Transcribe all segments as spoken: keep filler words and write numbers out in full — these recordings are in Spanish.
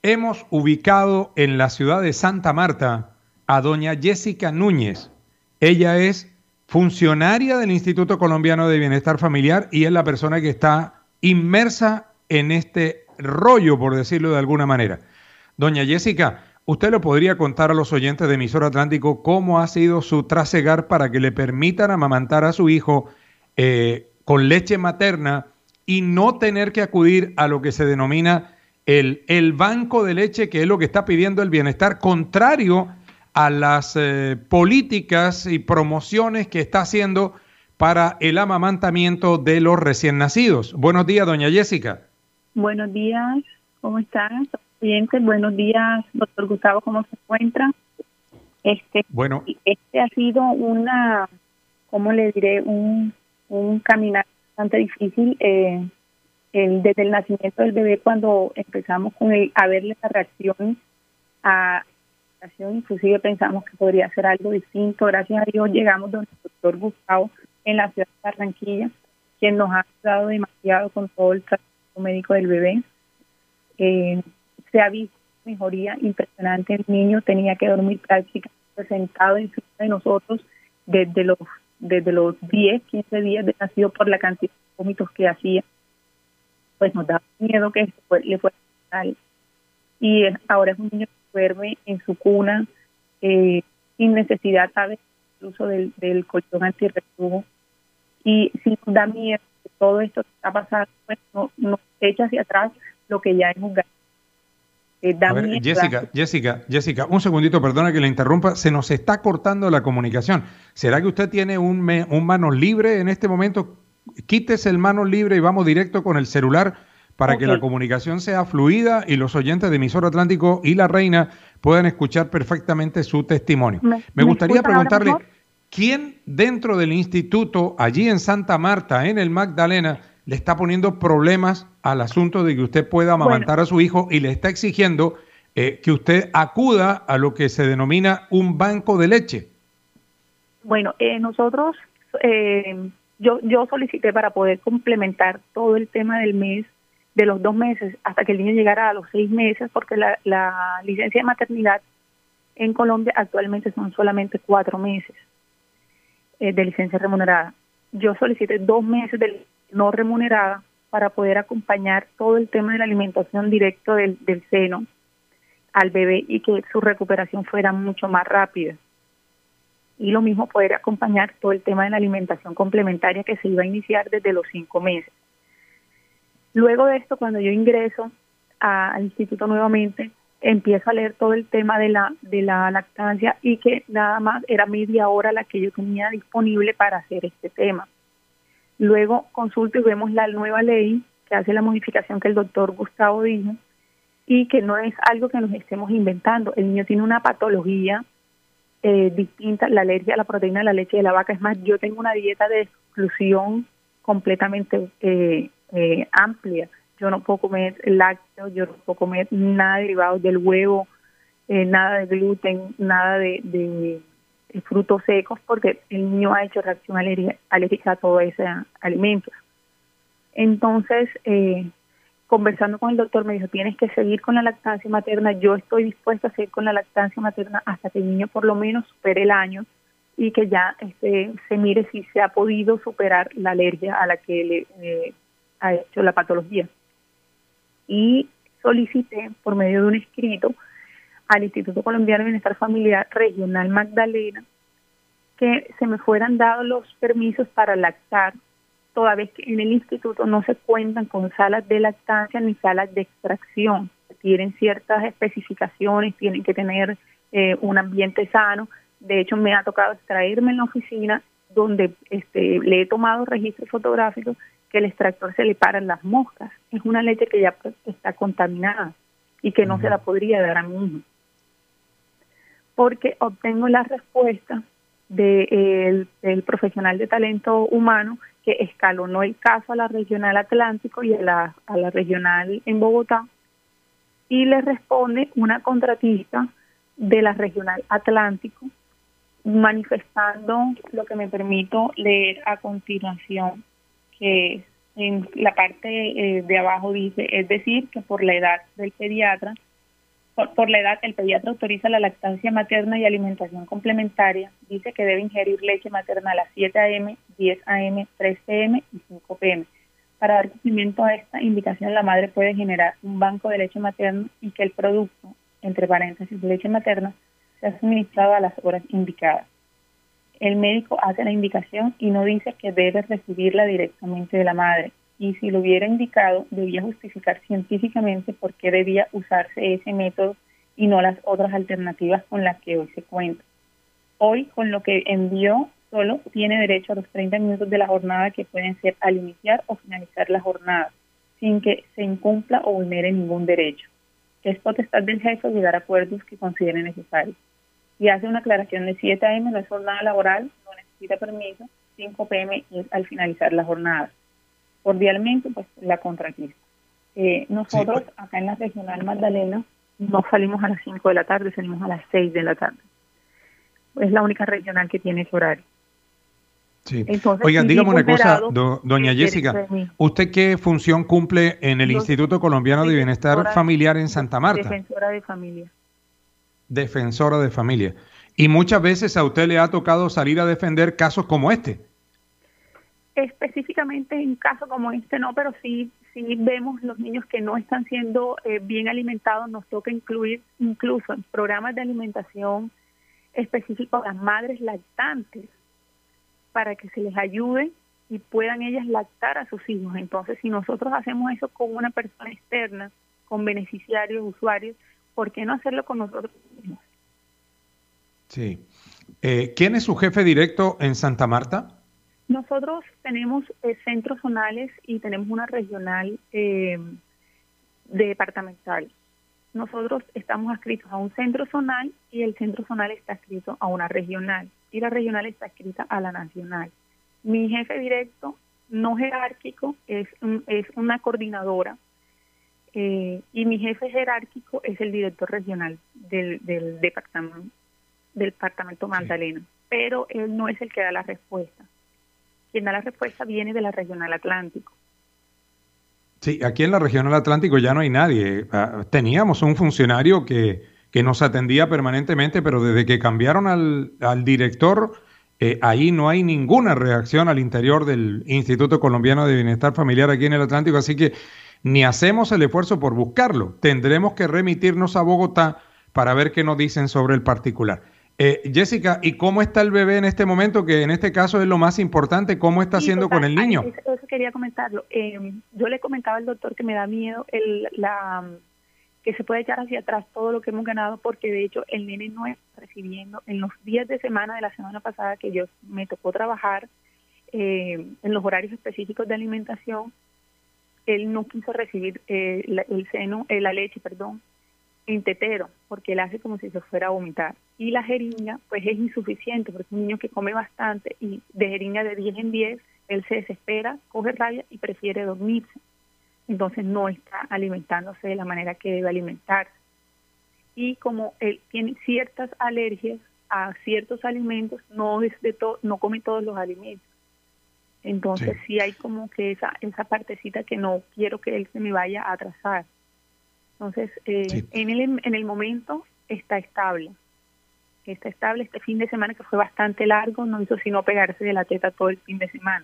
Hemos ubicado en la ciudad de Santa Marta a doña Jessica Núñez. Ella es funcionaria del Instituto Colombiano de Bienestar Familiar y es la persona que está inmersa en este rollo, por decirlo de alguna manera. Doña Jessica, ¿usted le podría contar a los oyentes de Emisor Atlántico cómo ha sido su trasegar para que le permitan amamantar a su hijo eh, con leche materna y no tener que acudir a lo que se denomina el, el banco de leche, que es lo que está pidiendo el bienestar, contrario a las eh, políticas y promociones que está haciendo para el amamantamiento de los recién nacidos? Buenos días, doña Jessica. Buenos días, ¿cómo están? Oyentes, buenos días, doctor Gustavo, ¿cómo se encuentra? Este, bueno, este ha sido una, ¿cómo le diré? Un, un caminar bastante difícil. Eh, el, desde el nacimiento del bebé, cuando empezamos con el, a verle la reacción a la reacción, inclusive pensamos que podría ser algo distinto. Gracias a Dios llegamos donde el doctor Gustavo en la ciudad de Barranquilla, quien nos ha ayudado demasiado con todo el tratamiento médico del bebé. Eh, se ha visto mejoría impresionante. El niño tenía que dormir prácticamente sentado encima de nosotros desde los desde los diez, quince días de nacido por la cantidad de vómitos que hacía. Pues nos daba miedo que fue, le fuera mal. Y es, ahora es un niño que duerme en su cuna eh, sin necesidad, ¿sabes? Incluso del, del colchón antirreflujo. Y si nos da miedo que todo esto que está pasando, pues no, nos echa hacia atrás lo que ya hemos ganado. Eh, da A ver, miedo, Jessica, da... Jessica, Jessica, un segundito, perdona que le interrumpa, se nos está cortando la comunicación. ¿Será que usted tiene un, me, un manos libre en este momento? Quítese el manos libre y vamos directo con el celular para Okay. que la comunicación sea fluida y los oyentes de Emisor Atlántico y La Reina puedan escuchar perfectamente su testimonio. ¿Me, Me me gustaría escuchan ahora preguntarle, mejor? ¿quién dentro del instituto, allí en Santa Marta, en el Magdalena, le está poniendo problemas al asunto de que usted pueda amamantar Bueno, a su hijo y le está exigiendo eh, que usted acuda a lo que se denomina un banco de leche? bueno, eh, nosotros, eh, yo, yo solicité para poder complementar todo el tema del mes, de los dos meses, hasta que el niño llegara a los seis meses, porque la, la licencia de maternidad en Colombia actualmente son solamente cuatro meses eh, de licencia remunerada. Yo solicité dos meses de no remunerada para poder acompañar todo el tema de la alimentación directo del, del seno al bebé y que su recuperación fuera mucho más rápida. Y lo mismo poder acompañar todo el tema de la alimentación complementaria que se iba a iniciar desde los cinco meses. Luego de esto, cuando yo ingreso a, al instituto nuevamente, empiezo a leer todo el tema de la de la lactancia y que nada más era media hora la que yo tenía disponible para hacer este tema. Luego consulto y vemos la nueva ley que hace la modificación que el doctor Gustavo dijo y que no es algo que nos estemos inventando. El niño tiene una patología eh, distinta, la alergia a la proteína de la leche de la vaca. Es más, yo tengo una dieta de exclusión completamente eh, eh, amplia. Yo no puedo comer lácteos, yo no puedo comer nada derivado del huevo, eh, nada de gluten, nada de, de, de frutos secos, porque el niño ha hecho reacción alérgica, alérgica a todos esos alimentos. Entonces, eh, conversando con el doctor, me dijo, tienes que seguir con la lactancia materna. Yo estoy dispuesta a seguir con la lactancia materna hasta que el niño por lo menos supere el año y que ya este, se mire si se ha podido superar la alergia a la que le eh, ha hecho la patología. Y solicité por medio de un escrito al Instituto Colombiano de Bienestar Familiar Regional Magdalena que se me fueran dados los permisos para lactar, toda vez que en el instituto no se cuentan con salas de lactancia ni salas de extracción. Tienen ciertas especificaciones, tienen que tener eh, un ambiente sano. De hecho, me ha tocado extraerme en la oficina donde este, le he tomado registros fotográficos que el extractor se le paran las moscas. Es una leche que ya está contaminada y que no uh-huh. se la podría dar a mi hijo. Porque obtengo la respuesta del de el profesional de talento humano que escalonó el caso a la regional Atlántico y a la, a la regional en Bogotá, y le responde una contratista de la regional Atlántico manifestando lo que me permito leer a continuación, que en la parte eh, de abajo dice, es decir, que por la edad del pediatra Por, por la edad, el pediatra autoriza la lactancia materna y alimentación complementaria. Dice que debe ingerir leche materna a las siete a eme, diez a eme, tres pe eme y cinco pe eme. Para dar cumplimiento a esta indicación, la madre puede generar un banco de leche materna y que el producto, entre paréntesis, leche materna, sea suministrado a las horas indicadas. El médico hace la indicación y no dice que debe recibirla directamente de la madre. Y si lo hubiera indicado, debía justificar científicamente por qué debía usarse ese método y no las otras alternativas con las que hoy se cuenta. Hoy, con lo que envió, solo tiene derecho a los treinta minutos de la jornada, que pueden ser al iniciar o finalizar la jornada, sin que se incumpla o vulnere ningún derecho. Es potestad del jefe llegar a acuerdos que considere necesarios. Si hace una aclaración de siete a eme, no es jornada laboral, no necesita permiso, cinco pe eme es al finalizar la jornada. Cordialmente, pues la contratista. Eh, nosotros, sí, acá en la Regional Magdalena, no salimos a las cinco de la tarde, salimos a las seis de la tarde. Es la única regional que tiene ese horario. Sí. Entonces, Oiga, dígame una cosa, do, doña Jessica, ¿usted qué función cumple en el Yo, Instituto Colombiano de Bienestar Familiar en Santa Marta? Defensora de familia. Defensora de familia. Y muchas veces a usted le ha tocado salir a defender casos como este. Específicamente en casos como este no, pero sí, sí vemos los niños que no están siendo eh, bien alimentados. Nos toca incluir incluso en programas de alimentación específicos a las madres lactantes para que se les ayude y puedan ellas lactar a sus hijos. Entonces, si nosotros hacemos eso con una persona externa, con beneficiarios, usuarios, ¿por qué no hacerlo con nosotros mismos? Sí. Eh, ¿Quién es su jefe directo en Santa Marta? Nosotros tenemos eh, centros zonales y tenemos una regional eh, departamental. Nosotros estamos adscritos a un centro zonal y el centro zonal está adscrito a una regional y la regional está adscrita a la nacional. Mi jefe directo, no jerárquico, es, un, es una coordinadora eh, y mi jefe jerárquico es el director regional del, del departamento, del departamento Magdalena, sí, pero él no es el que da la respuesta. Quien da la respuesta viene de la Regional Atlántico. Sí, aquí en la Regional Atlántico ya no hay nadie. Teníamos un funcionario que, que nos atendía permanentemente, pero desde que cambiaron al, al director, eh, ahí no hay ninguna reacción al interior del Instituto Colombiano de Bienestar Familiar aquí en el Atlántico, así que ni hacemos el esfuerzo por buscarlo. Tendremos que remitirnos a Bogotá para ver qué nos dicen sobre el particular. Eh, Jessica, ¿y cómo está el bebé en este momento? Que en este caso es lo más importante. ¿Cómo está sí, haciendo total, con el niño? Eso, eso quería comentarlo. Eh, yo le comentaba al doctor que me da miedo el, la, que se puede echar hacia atrás todo lo que hemos ganado, porque de hecho el nene no está recibiendo en los días de semana de la semana pasada que yo me tocó trabajar eh, en los horarios específicos de alimentación. Él no quiso recibir eh, la, el seno, eh, la leche, perdón, en tetero, porque él hace como si se fuera a vomitar. Y la jeringa, pues es insuficiente, porque es un niño que come bastante y de jeringa de diez en diez, él se desespera, coge rabia y prefiere dormirse. Entonces no está alimentándose de la manera que debe alimentarse. Y como él tiene ciertas alergias a ciertos alimentos, no es de to- no come todos los alimentos. Entonces sí, sí hay como que esa, esa partecita que no quiero que él se me vaya a atrasar. Entonces, eh, sí. en, el, en el momento está estable. Está estable este fin de semana, que fue bastante largo, no hizo sino pegarse de la teta todo el fin de semana.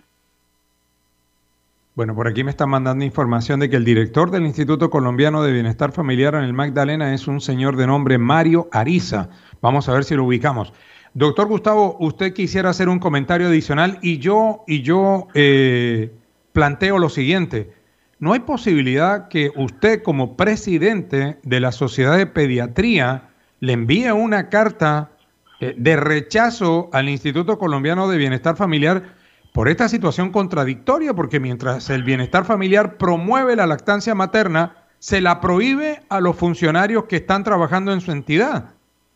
Bueno, por aquí me están mandando información de que el director del Instituto Colombiano de Bienestar Familiar en el Magdalena es un señor de nombre Mario Ariza. Vamos a ver si lo ubicamos. Doctor Gustavo, usted quisiera hacer un comentario adicional y yo, y yo eh, planteo lo siguiente. ¿No hay posibilidad que usted, como presidente de la Sociedad de Pediatría, le envíe una carta eh, de rechazo al Instituto Colombiano de Bienestar Familiar por esta situación contradictoria? Porque mientras el bienestar familiar promueve la lactancia materna, se la prohíbe a los funcionarios que están trabajando en su entidad.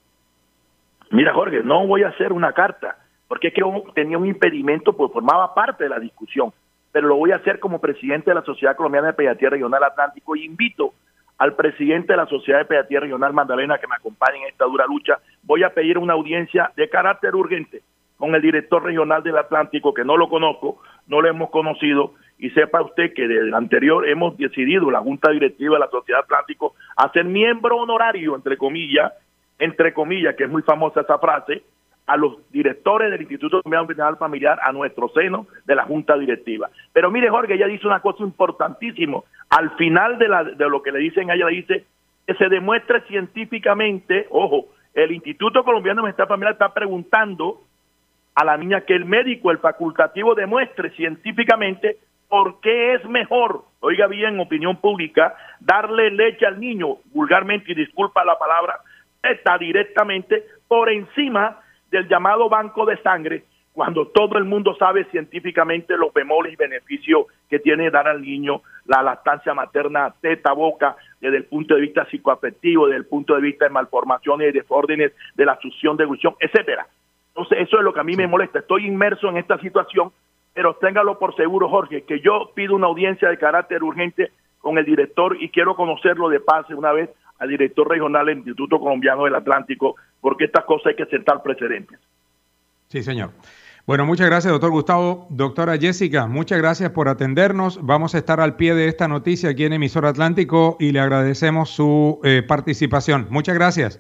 Mira, Jorge, no voy a hacer una carta, porque es que tenía un impedimento, pues formaba parte de la discusión. Pero lo voy a hacer como presidente de la Sociedad Colombiana de Pediatría Regional Atlántico y invito al presidente de la Sociedad de Pediatría Regional Magdalena que me acompañe en esta dura lucha. Voy a pedir una audiencia de carácter urgente con el director regional del Atlántico, que no lo conozco, no lo hemos conocido, y sepa usted que desde el anterior hemos decidido, la Junta Directiva de la Sociedad Atlántico, hacer miembro honorario, entre comillas, entre comillas, que es muy famosa esa frase, a los directores del Instituto Colombiano de Bienestar Familiar, a nuestro seno de la Junta Directiva. Pero mire, Jorge, ella dice una cosa importantísima. Al final de, la, de lo que le dicen, ella le dice que se demuestre científicamente, ojo, el Instituto Colombiano de Bienestar Familiar está preguntando a la niña que el médico, el facultativo, demuestre científicamente por qué es mejor, oiga bien, opinión pública, darle leche al niño, vulgarmente, y disculpa la palabra, está directamente por encima del llamado banco de sangre, cuando todo el mundo sabe científicamente los bemoles y beneficios que tiene dar al niño la lactancia materna teta boca, desde el punto de vista psicoafectivo, desde el punto de vista de malformaciones y desórdenes de la succión de evolución, etcétera. Entonces, eso es lo que a mí me molesta. Estoy inmerso en esta situación, pero téngalo por seguro, Jorge, que yo pido una audiencia de carácter urgente con el director y quiero conocerlo de pase una vez al director regional del Instituto Colombiano del Atlántico, porque estas cosas hay que sentar precedentes. Sí, señor. Bueno, muchas gracias, doctor Gustavo. Doctora Jessica, muchas gracias por atendernos. Vamos a estar al pie de esta noticia aquí en Emisora Atlántico y le agradecemos su eh, participación. Muchas gracias.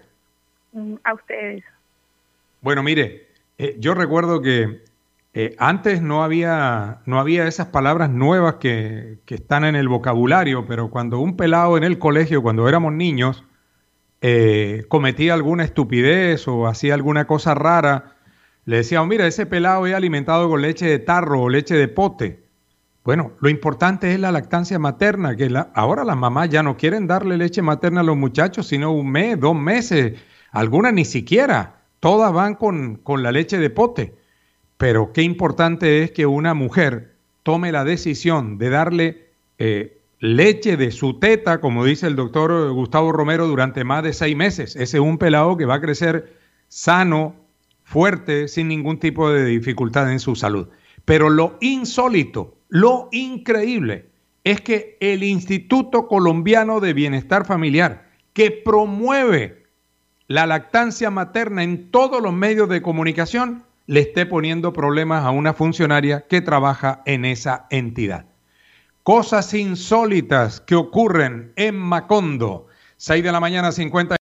A ustedes. Bueno, mire, eh, yo recuerdo que eh, antes no había, no había esas palabras nuevas que, que están en el vocabulario, pero cuando un pelado en el colegio, cuando éramos niños, eh, cometía alguna estupidez o hacía alguna cosa rara, le decíamos, mira, ese pelado es alimentado con leche de tarro o leche de pote. Bueno, lo importante es la lactancia materna, que la, ahora las mamás ya no quieren darle leche materna a los muchachos, sino un mes, dos meses, algunas ni siquiera. Todas van con, con la leche de pote, pero qué importante es que una mujer tome la decisión de darle eh, leche de su teta, como dice el doctor Gustavo Romero, durante más de seis meses. Ese es un pelado que va a crecer sano, fuerte, sin ningún tipo de dificultad en su salud. Pero lo insólito, lo increíble, es que el Instituto Colombiano de Bienestar Familiar, que promueve la lactancia materna en todos los medios de comunicación, le esté poniendo problemas a una funcionaria que trabaja en esa entidad. Cosas insólitas que ocurren en Macondo. seis de la mañana, cincuenta